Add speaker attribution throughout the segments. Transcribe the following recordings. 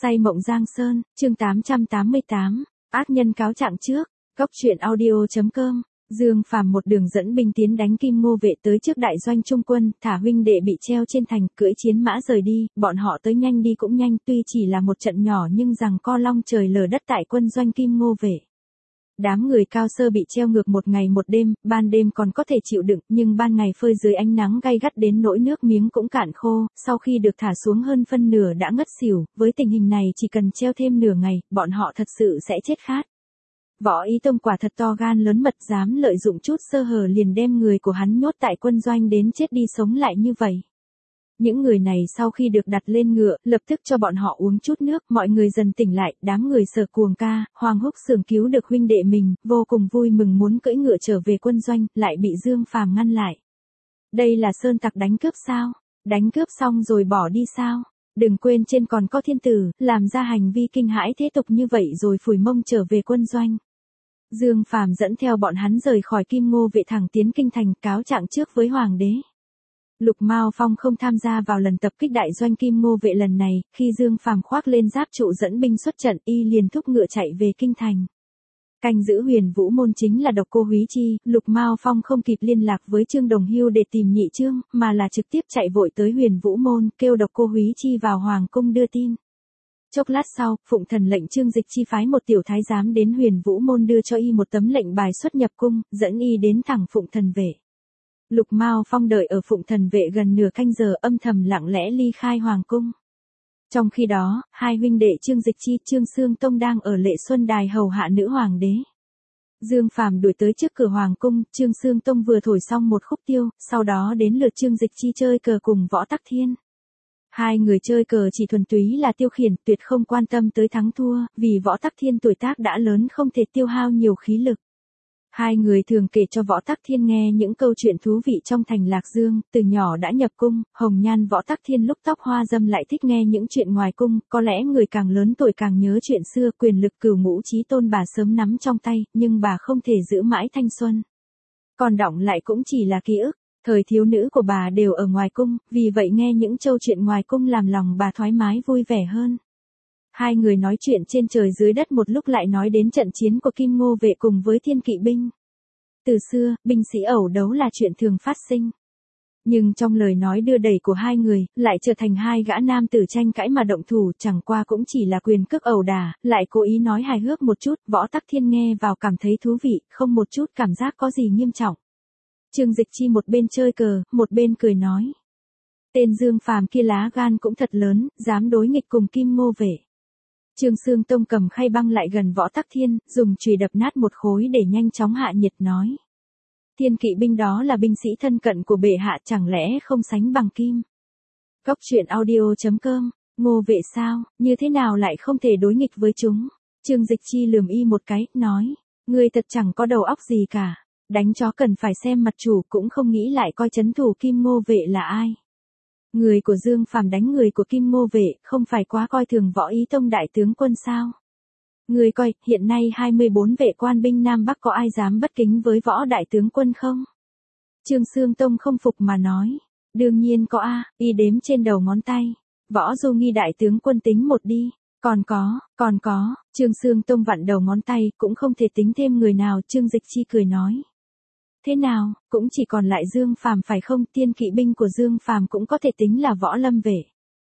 Speaker 1: Say mộng Giang Sơn, chương 888, ác nhân cáo trạng trước, góc truyện audio.com. Dương Phàm một đường dẫn binh tiến đánh Kim Ngô vệ tới trước đại doanh trung quân, thả huynh đệ bị treo trên thành, cưỡi chiến mã rời đi, bọn họ tới nhanh đi cũng nhanh, tuy chỉ là một trận nhỏ nhưng rằng co long trời lở đất tại quân doanh Kim Ngô vệ. Đám người Cao Sơ bị treo ngược một ngày một đêm, ban đêm còn có thể chịu đựng, nhưng ban ngày phơi dưới ánh nắng gay gắt đến nỗi nước miếng cũng cạn khô, sau khi được thả xuống hơn phân nửa đã ngất xỉu, với tình hình này chỉ cần treo thêm nửa ngày, bọn họ thật sự sẽ chết khát. Võ Ý Tông quả thật to gan lớn mật, dám lợi dụng chút sơ hở liền đem người của hắn nhốt tại quân doanh đến chết đi sống lại như vậy. Những người này sau khi được đặt lên ngựa, lập tức cho bọn họ uống chút nước, mọi người dần tỉnh lại, đám người Sở Cuồng Ca, Hoàng Húc Xưởng cứu được huynh đệ mình, vô cùng vui mừng muốn cưỡi ngựa trở về quân doanh, lại bị Dương Phàm ngăn lại. Đây là sơn tặc đánh cướp sao? Đánh cướp xong rồi bỏ đi sao? Đừng quên trên còn có thiên tử, làm ra hành vi kinh hãi thế tục như vậy rồi phủi mông trở về quân doanh. Dương Phàm dẫn theo bọn hắn rời khỏi Kim Ngô vệ thẳng tiến kinh thành, cáo trạng trước với hoàng đế. Lục Mao Phong không tham gia vào lần tập kích đại doanh Kim Ngô vệ lần này, khi Dương Phàm khoác lên giáp trụ dẫn binh xuất trận, y liền thúc ngựa chạy về kinh thành. Canh giữ Huyền Vũ môn chính là Độc Cô Húy Chi, Lục Mao Phong không kịp liên lạc với Trương Đồng Hưu để tìm Nhị Trương, mà là trực tiếp chạy vội tới Huyền Vũ môn, kêu Độc Cô Húy Chi vào hoàng cung đưa tin. Chốc lát sau, Phụng Thần lệnh Trương Dịch Chi phái một tiểu thái giám đến Huyền Vũ môn đưa cho y một tấm lệnh bài xuất nhập cung, dẫn y đến thẳng Phụng Thần vệ. Lục Mao Phong đợi ở Phụng Thần vệ gần nửa canh giờ, âm thầm lặng lẽ ly khai hoàng cung. Trong khi đó, hai huynh đệ Trương Dịch Chi, Trương Xương Tông đang ở Lệ Xuân Đài hầu hạ nữ hoàng đế. Dương Phàm đuổi tới trước cửa hoàng cung, Trương Xương Tông vừa thổi xong một khúc tiêu, sau đó đến lượt Trương Dịch Chi chơi cờ cùng Võ Tắc Thiên. Hai người chơi cờ chỉ thuần túy là tiêu khiển, tuyệt không quan tâm tới thắng thua, vì Võ Tắc Thiên tuổi tác đã lớn không thể tiêu hao nhiều khí lực. Hai người thường kể cho Võ Tắc Thiên nghe những câu chuyện thú vị trong thành Lạc Dương, từ nhỏ đã nhập cung, hồng nhan Võ Tắc Thiên lúc tóc hoa dâm lại thích nghe những chuyện ngoài cung, có lẽ người càng lớn tuổi càng nhớ chuyện xưa, quyền lực cửu ngũ chí tôn bà sớm nắm trong tay, nhưng bà không thể giữ mãi thanh xuân. Còn đọng lại cũng chỉ là ký ức, thời thiếu nữ của bà đều ở ngoài cung, vì vậy nghe những câu chuyện ngoài cung làm lòng bà thoải mái vui vẻ hơn. Hai người nói chuyện trên trời dưới đất một lúc lại nói đến trận chiến của Kim Ngô vệ cùng với Thiên Kỵ binh. Từ xưa, binh sĩ ẩu đấu là chuyện thường phát sinh. Nhưng trong lời nói đưa đẩy của hai người, lại trở thành hai gã nam tử tranh cãi mà động thủ, chẳng qua cũng chỉ là quyền cước ẩu đả, lại cố ý nói hài hước một chút, Võ Tắc Thiên nghe vào cảm thấy thú vị, không một chút cảm giác có gì nghiêm trọng. Trương Dịch Chi một bên chơi cờ, một bên cười nói. Tên Dương Phàm kia lá gan cũng thật lớn, dám đối nghịch cùng Kim Ngô vệ. Trương Xương Tông cầm khay băng lại gần Võ Tắc Thiên, dùng chùy đập nát một khối để nhanh chóng hạ nhiệt nói. Thiên Kỵ binh đó là binh sĩ thân cận của bệ hạ, chẳng lẽ không sánh bằng Kim? Góc truyện audio.com, Ngô vệ sao, như thế nào lại không thể đối nghịch với chúng? Trương Dịch Chi lườm y một cái, nói. Ngươi thật chẳng có đầu óc gì cả. Đánh chó cần phải xem mặt chủ, cũng không nghĩ lại coi trấn thủ Kim Ngô vệ là ai. Người của Dương Phàm đánh người của Kim Ngô vệ, không phải quá coi thường Võ Ý Tông đại tướng quân sao? Người coi, hiện nay 24 vệ quan binh Nam Bắc có ai dám bất kính với Võ đại tướng quân không? Trương Xương Tông không phục mà nói. Đương nhiên có a, y đếm trên đầu ngón tay. Võ Du Nghi đại tướng quân tính một đi. Còn có, Trương Xương Tông vặn đầu ngón tay, cũng không thể tính thêm người nào. Trương Dịch Chi cười nói. Thế nào, cũng chỉ còn lại Dương Phàm phải không? Thiên Kỵ binh của Dương Phàm cũng có thể tính là Võ Lâm vệ.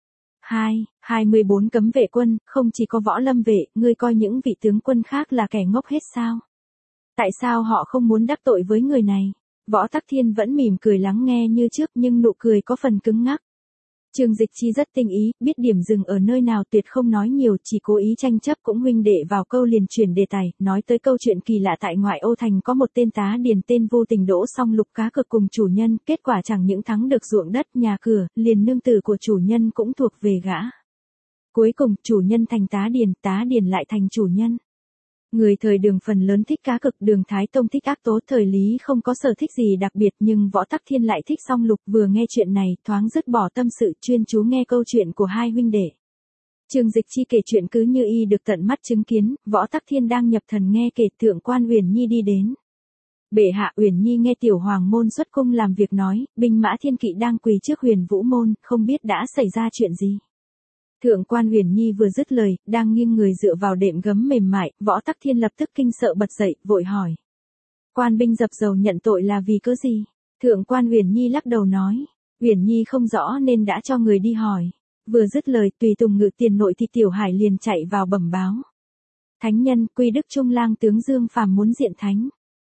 Speaker 1: 24 cấm vệ quân, không chỉ có Võ Lâm vệ, ngươi coi những vị tướng quân khác là kẻ ngốc hết sao? Tại sao họ không muốn đắc tội với người này? Võ Tắc Thiên vẫn mỉm cười lắng nghe như trước, nhưng nụ cười có phần cứng ngắc. Trương Dịch Chi rất tinh ý, biết điểm dừng ở nơi nào, tuyệt không nói nhiều, chỉ cố ý tranh chấp, cũng huynh đệ vào câu liền chuyển đề tài, nói tới câu chuyện kỳ lạ tại ngoại ô thành có một tên tá điền tên Vô Tình đỗ xong lục cá cược cùng chủ nhân, kết quả chẳng những thắng được ruộng đất, nhà cửa, liền nương tử của chủ nhân cũng thuộc về gã. Cuối cùng, chủ nhân thành tá điền lại thành chủ nhân. Người thời Đường phần lớn thích cá cực, Đường Thái Tông thích ác tố, thời Lý không có sở thích gì đặc biệt, nhưng Võ Tắc Thiên lại thích song lục. Vừa nghe chuyện này, thoáng dứt bỏ tâm sự, chuyên chú nghe câu chuyện của hai huynh đệ. Trương Dịch Chi kể chuyện cứ như y được tận mắt chứng kiến, Võ Tắc Thiên đang nhập thần nghe kể, thượng quan Uyển Nhi đi đến. Bệ hạ, Uyển Nhi nghe tiểu hoàng môn xuất cung làm việc nói, binh mã Thiên Kỵ đang quỳ trước Huyền Vũ môn, không biết đã xảy ra chuyện gì. Thượng quan Uyển Nhi vừa dứt lời, đang nghiêng người dựa vào đệm gấm mềm mại, Võ Tắc Thiên lập tức kinh sợ bật dậy, vội hỏi. Quan binh dập dầu nhận tội là vì cớ gì? Thượng quan Uyển Nhi lắc đầu nói. Uyển Nhi không rõ nên đã cho người đi hỏi. Vừa dứt lời, tùy tùng ngự tiền nội thị Tiểu Hải liền chạy vào bẩm báo. Thánh nhân, Quy Đức Trung lang tướng Dương Phàm muốn diện thánh.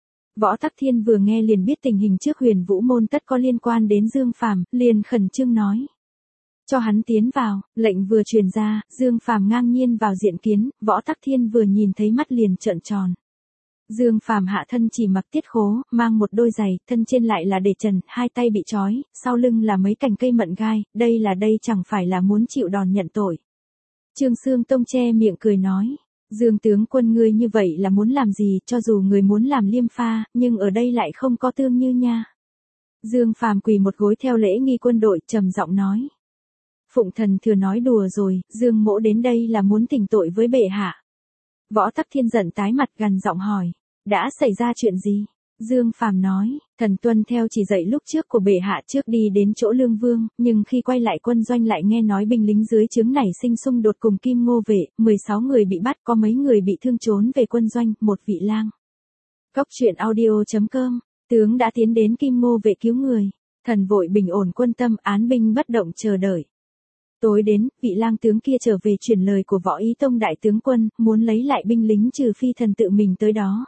Speaker 1: Võ Tắc Thiên vừa nghe liền biết tình hình trước Huyền Vũ môn tất có liên quan đến Dương Phàm, liền khẩn trương nói. Cho hắn tiến vào, lệnh vừa truyền ra, Dương Phàm ngang nhiên vào diện kiến, Võ Tắc Thiên vừa nhìn thấy mắt liền trợn tròn. Dương Phàm hạ thân chỉ mặc tiết khố, mang một đôi giày, thân trên lại là để trần, hai tay bị trói, sau lưng là mấy cành cây mận gai, đây chẳng phải là muốn chịu đòn nhận tội. Trương Xương Tông che miệng cười nói, Dương tướng quân ngươi như vậy là muốn làm gì, cho dù người muốn làm liêm pha, nhưng ở đây lại không có tương như nha. Dương Phàm quỳ một gối theo lễ nghi quân đội, trầm giọng nói. Phụng thần thừa nói đùa rồi, Dương mỗ đến đây là muốn tỉnh tội với bệ hạ. Võ Tắc Thiên giận tái mặt gằn giọng hỏi, đã xảy ra chuyện gì? Dương Phàm nói, thần tuân theo chỉ dạy lúc trước của bệ hạ trước đi đến chỗ Lương Vương, nhưng khi quay lại quân doanh lại nghe nói binh lính dưới trướng nảy sinh xung đột cùng Kim Ngô vệ, 16 người bị bắt, có mấy người bị thương trốn về quân doanh, một vị lang. Cốc truyện audio.com, tướng đã tiến đến Kim Ngô vệ cứu người, thần vội bình ổn quân tâm, án binh bất động chờ đợi. Tối đến, vị lang tướng kia trở về truyền lời của Võ Ý Tông đại tướng quân, muốn lấy lại binh lính trừ phi thần tự mình tới đó.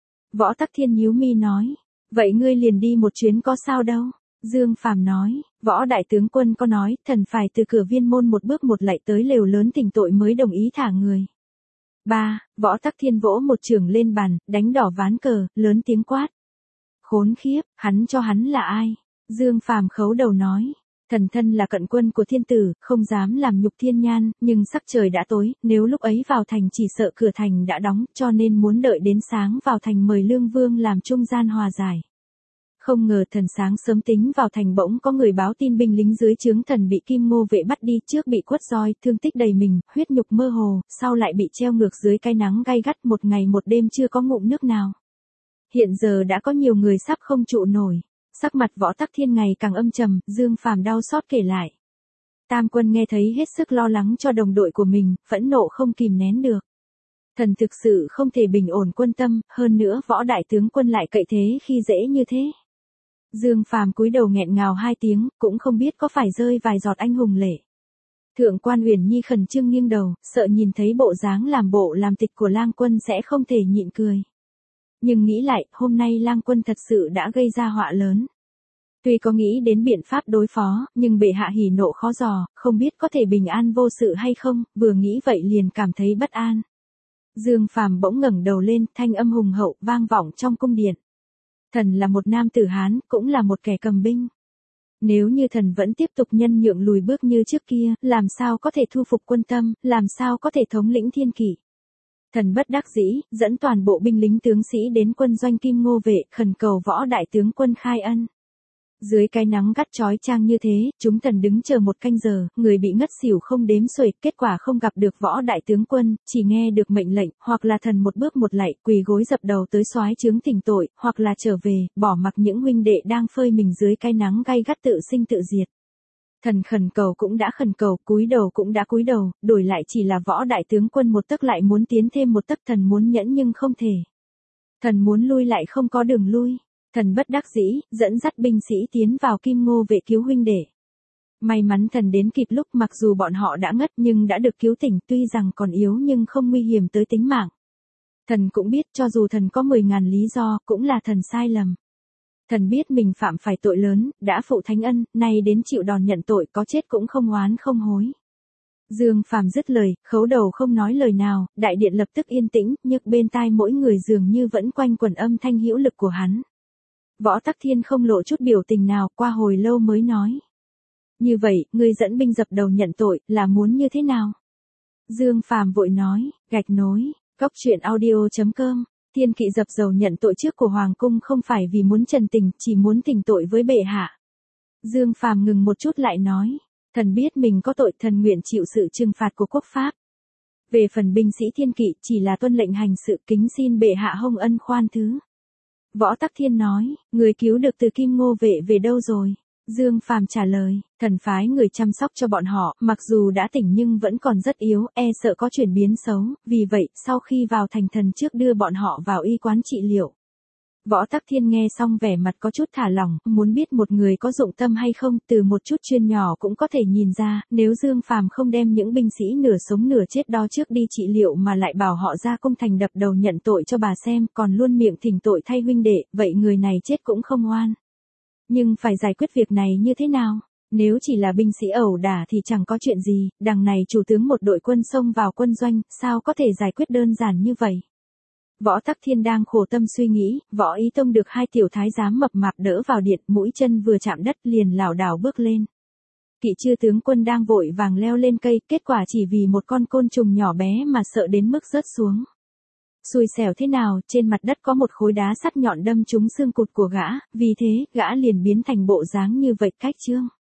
Speaker 1: Võ Tắc Thiên nhíu mi nói, vậy ngươi liền đi một chuyến có sao đâu? Dương Phàm nói, Võ đại tướng quân có nói, thần phải từ cửa viên môn một bước một lạy tới lều lớn tỉnh tội mới đồng ý thả người. 3. Võ Tắc Thiên vỗ một chưởng lên bàn, đánh đỏ ván cờ, lớn tiếng quát. Khốn khiếp, hắn cho hắn là ai? Dương Phàm khấu đầu nói. Thần thân là cận quân của thiên tử, không dám làm nhục thiên nhan, nhưng sắc trời đã tối, nếu lúc ấy vào thành chỉ sợ cửa thành đã đóng, cho nên muốn đợi đến sáng vào thành mời Lương Vương làm trung gian hòa giải. Không ngờ thần sáng sớm tính vào thành bỗng có người báo tin binh lính dưới trướng thần bị Kim Ngô vệ bắt đi, trước bị quất roi, thương tích đầy mình, huyết nhục mơ hồ, sau lại bị treo ngược dưới cái nắng gay gắt một ngày một đêm chưa có ngụm nước nào. Hiện giờ đã có nhiều người sắp không trụ nổi. Sắc mặt Võ Tắc Thiên ngày càng âm trầm, Dương Phàm đau xót kể lại. Tam quân nghe thấy hết sức lo lắng cho đồng đội của mình, phẫn nộ không kìm nén được. Thần thực sự không thể bình ổn quân tâm, hơn nữa Võ đại tướng quân lại cậy thế khi dễ như thế. Dương Phàm cúi đầu nghẹn ngào 2 tiếng, cũng không biết có phải rơi vài giọt anh hùng lệ. Thượng quan Uyển Nhi khẩn trương nghiêng đầu, sợ nhìn thấy bộ dáng làm bộ làm tịch của lang quân sẽ không thể nhịn cười. Nhưng nghĩ lại, hôm nay lang quân thật sự đã gây ra họa lớn. Tuy có nghĩ đến biện pháp đối phó, nhưng bệ hạ hỉ nộ khó dò, không biết có thể bình an vô sự hay không, vừa nghĩ vậy liền cảm thấy bất an. Dương Phàm bỗng ngẩng đầu lên, thanh âm hùng hậu vang vọng trong cung điện. Thần là một nam tử Hán, cũng là một kẻ cầm binh. Nếu như thần vẫn tiếp tục nhân nhượng lùi bước như trước kia, làm sao có thể thu phục quân tâm, làm sao có thể thống lĩnh thiên kỷ. Thần bất đắc dĩ, dẫn toàn bộ binh lính tướng sĩ đến quân doanh Kim Ngô vệ, khẩn cầu Võ đại tướng quân khai ân. Dưới cái nắng gắt chói chang như thế, chúng thần đứng chờ 1 canh giờ, người bị ngất xỉu không đếm xuể, kết quả không gặp được Võ đại tướng quân, chỉ nghe được mệnh lệnh, hoặc là thần một bước một lạy, quỳ gối dập đầu tới soái trướng thỉnh tội, hoặc là trở về, bỏ mặc những huynh đệ đang phơi mình dưới cái nắng gay gắt tự sinh tự diệt. Thần khẩn cầu cũng đã khẩn cầu, cúi đầu cũng đã cúi đầu, đổi lại chỉ là Võ đại tướng quân một tấc lại muốn tiến thêm một tấc, thần muốn nhẫn nhưng không thể. Thần muốn lui lại không có đường lui. Thần bất đắc dĩ, dẫn dắt binh sĩ tiến vào Kim Ngô vệ cứu huynh đệ. May mắn thần đến kịp lúc, mặc dù bọn họ đã ngất nhưng đã được cứu tỉnh, tuy rằng còn yếu nhưng không nguy hiểm tới tính mạng. Thần cũng biết cho dù thần có 10.000 lý do, cũng là thần sai lầm. Thần biết mình phạm phải tội lớn, đã phụ thánh ân, nay đến chịu đòn nhận tội, có chết cũng không oán không hối. Dương Phàm dứt lời, khấu đầu không nói lời nào, đại điện lập tức yên tĩnh, nhưng bên tai mỗi người dường như vẫn quanh quẩn âm thanh hữu lực của hắn. Võ Tắc Thiên không lộ chút biểu tình nào, qua hồi lâu mới nói. Như vậy, ngươi dẫn binh dập đầu nhận tội, là muốn như thế nào? Dương Phàm vội nói, gạch nối, cốc truyện audio.com, Thiên kỵ dập dầu nhận tội trước của Hoàng cung không phải vì muốn trần tình, chỉ muốn tỉnh tội với bệ hạ. Dương Phàm ngừng một chút lại nói, thần biết mình có tội, thần nguyện chịu sự trừng phạt của quốc pháp. Về phần binh sĩ thiên kỵ, chỉ là tuân lệnh hành sự, kính xin bệ hạ hông ân khoan thứ. Võ Tắc Thiên nói, người cứu được từ Kim Ngô vệ về đâu rồi? Dương Phàm trả lời, thần phái người chăm sóc cho bọn họ, mặc dù đã tỉnh nhưng vẫn còn rất yếu, e sợ có chuyển biến xấu, vì vậy, sau khi vào thành thần trước đưa bọn họ vào y quán trị liệu. Võ Tắc Thiên nghe xong vẻ mặt có chút thả lỏng, muốn biết một người có dụng tâm hay không, từ một chút chuyên nhỏ cũng có thể nhìn ra, nếu Dương Phàm không đem những binh sĩ nửa sống nửa chết đó trước đi trị liệu mà lại bảo họ ra cung thành đập đầu nhận tội cho bà xem, còn luôn miệng thỉnh tội thay huynh đệ, vậy người này chết cũng không oan. Nhưng phải giải quyết việc này như thế nào? Nếu chỉ là binh sĩ ẩu đả thì chẳng có chuyện gì, đằng này chủ tướng một đội quân xông vào quân doanh, sao có thể giải quyết đơn giản như vậy? Võ Tắc Thiên đang khổ tâm suy nghĩ, Võ Ý Tông được hai tiểu thái giám mập mạp đỡ vào điện, mũi chân vừa chạm đất liền lảo đảo bước lên. Kỵ chư tướng quân đang vội vàng leo lên cây, kết quả chỉ vì một con côn trùng nhỏ bé mà sợ đến mức rớt xuống. Xui xẻo thế nào, trên mặt đất có một khối đá sắt nhọn đâm trúng xương cụt của gã, vì thế, gã liền biến thành bộ dáng như vậy cách chương.